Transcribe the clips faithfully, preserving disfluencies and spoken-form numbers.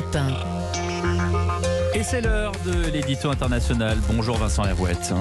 Europe un. Et c'est l'heure de l'édito international. Bonjour Vincent Hervouette.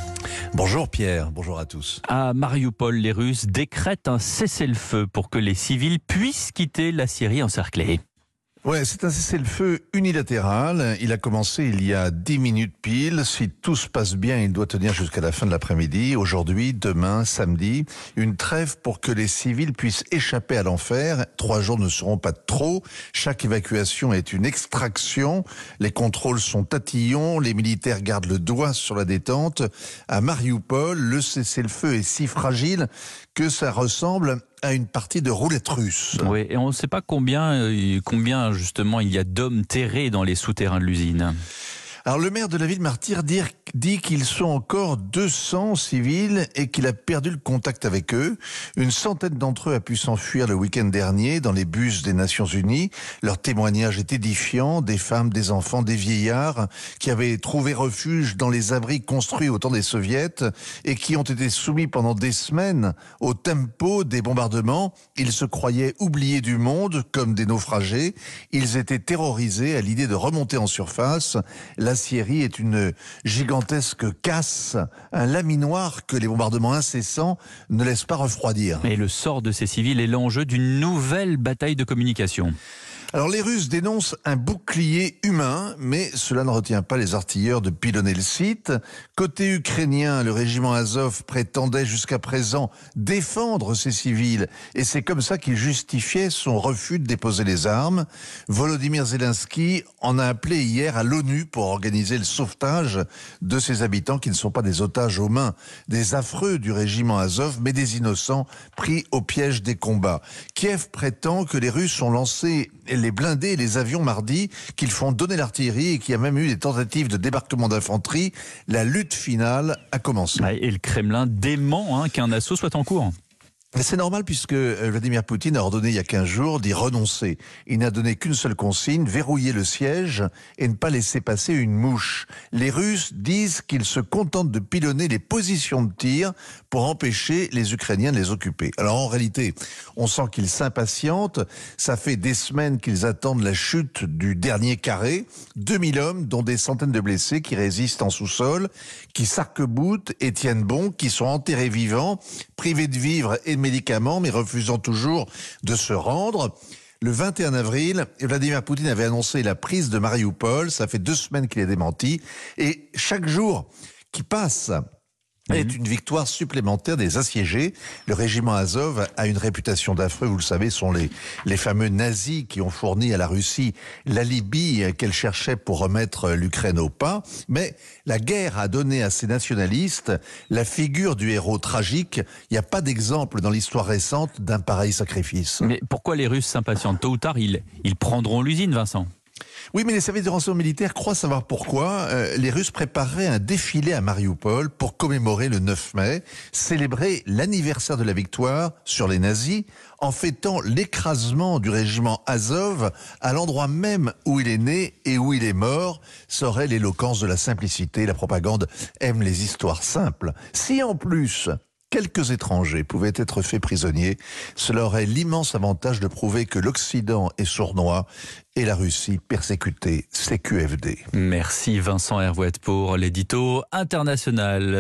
Bonjour Pierre, bonjour à tous. À Mariupol, les Russes décrètent un cessez-le-feu pour que les civils puissent quitter la Syrie encerclée. Ouais, c'est un cessez-le-feu unilatéral. Il a commencé il y a dix minutes pile. Si tout se passe bien, il doit tenir jusqu'à la fin de l'après-midi. Aujourd'hui, demain, samedi, une trêve pour que les civils puissent échapper à l'enfer. Trois jours ne seront pas de trop. Chaque évacuation est une extraction. Les contrôles sont tatillons. Les militaires gardent le doigt sur la détente. À Mariupol, le cessez-le-feu est si fragile que ça ressemble à une partie de roulette russe. Oui, et on ne sait pas combien, euh, combien justement il y a d'hommes terrés dans les souterrains de l'usine. Alors le maire de la ville martyre dit, dit qu'ils sont encore deux cents civils et qu'il a perdu le contact avec eux. Une centaine d'entre eux a pu s'enfuir le week-end dernier dans les bus des Nations Unies. Leur témoignage est édifiant, des femmes, des enfants, des vieillards qui avaient trouvé refuge dans les abris construits au temps des soviets et qui ont été soumis pendant des semaines au tempo des bombardements. Ils se croyaient oubliés du monde comme des naufragés. Ils étaient terrorisés à l'idée de remonter en surface. La Syrie est une gigantesque casse, un laminoir que les bombardements incessants ne laissent pas refroidir. Et le sort de ces civils est l'enjeu d'une nouvelle bataille de communication. Alors les Russes dénoncent un bouclier humain, mais cela ne retient pas les artilleurs de pilonner le site. Côté ukrainien, le régiment Azov prétendait jusqu'à présent défendre ses civils, et c'est comme ça qu'il justifiait son refus de déposer les armes. Volodymyr Zelensky en a appelé hier à l'ONU pour organiser le sauvetage de ses habitants qui ne sont pas des otages aux mains des affreux du régiment Azov, mais des innocents pris au piège des combats. Kiev prétend que les Russes ont lancé les blindés et les avions mardi, qu'ils font donner l'artillerie et qu'il y a même eu des tentatives de débarquement d'infanterie. La lutte finale a commencé. Et le Kremlin dément hein, qu'un assaut soit en cours. C'est normal puisque Vladimir Poutine a ordonné il y a quinze jours d'y renoncer. Il n'a donné qu'une seule consigne, verrouiller le siège et ne pas laisser passer une mouche. Les Russes disent qu'ils se contentent de pilonner les positions de tir pour empêcher les Ukrainiens de les occuper. Alors en réalité, on sent qu'ils s'impatientent. Ça fait des semaines qu'ils attendent la chute du dernier carré. deux mille hommes, dont des centaines de blessés qui résistent en sous-sol, qui s'arc-boutent et tiennent bon, qui sont enterrés vivants, privés de vivre et de médicaments, mais refusant toujours de se rendre. Le vingt et un avril, Vladimir Poutine avait annoncé la prise de Mariupol. Ça fait deux semaines qu'il est démenti. Et chaque jour qui passe est une victoire supplémentaire des assiégés. Le régiment Azov a une réputation d'affreux, vous le savez, sont les, les fameux nazis qui ont fourni à la Russie l'alibi qu'elle cherchait pour remettre l'Ukraine au pas. Mais la guerre a donné à ces nationalistes la figure du héros tragique. Il n'y a pas d'exemple dans l'histoire récente d'un pareil sacrifice. Mais pourquoi les Russes s'impatientent? Tôt ou tard, ils, ils prendront l'usine, Vincent. Oui, mais les services de renseignement militaires croient savoir pourquoi. Euh, les Russes prépareraient un défilé à Mariupol pour commémorer le neuf mai, célébrer l'anniversaire de la victoire sur les nazis, en fêtant l'écrasement du régiment Azov à l'endroit même où il est né et où il est mort. Ça aurait l'éloquence de la simplicité. La propagande aime les histoires simples. Si en plus quelques étrangers pouvaient être faits prisonniers, cela aurait l'immense avantage de prouver que l'Occident est sournois et la Russie persécutée, C Q F D. Merci Vincent Hervouette pour l'édito international.